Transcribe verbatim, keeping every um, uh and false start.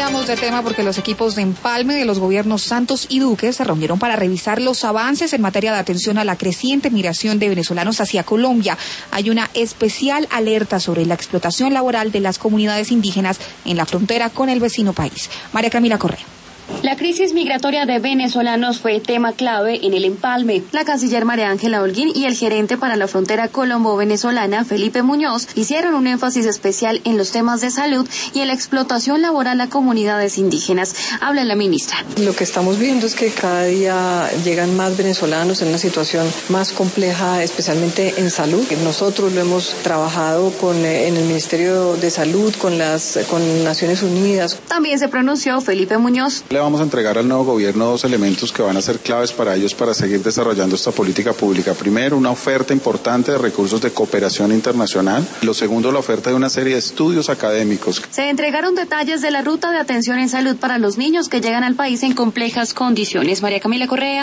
Cambiamos de tema porque los equipos de empalme de los gobiernos Santos y Duque se reunieron para revisar los avances en materia de atención a la creciente migración de venezolanos hacia Colombia. Hay una especial alerta sobre la explotación laboral de las comunidades indígenas en la frontera con el vecino país. María Camila Correa. La crisis migratoria de venezolanos fue tema clave en el empalme. La canciller María Ángela Holguín y el gerente para la frontera colombo-venezolana, Felipe Muñoz, hicieron un énfasis especial en los temas de salud y en la explotación laboral a comunidades indígenas. Habla la ministra. Lo que estamos viendo es que cada día llegan más venezolanos en una situación más compleja, especialmente en salud. Nosotros lo hemos trabajado con, en el Ministerio de Salud, con las con Naciones Unidas. También se pronunció Felipe Muñoz. Le vamos a entregar al nuevo gobierno dos elementos que van a ser claves para ellos para seguir desarrollando esta política pública. Primero, una oferta importante de recursos de cooperación internacional. Lo segundo, la oferta de una serie de estudios académicos. Se entregaron detalles de la ruta de atención en salud para los niños que llegan al país en complejas condiciones. María Camila Correa.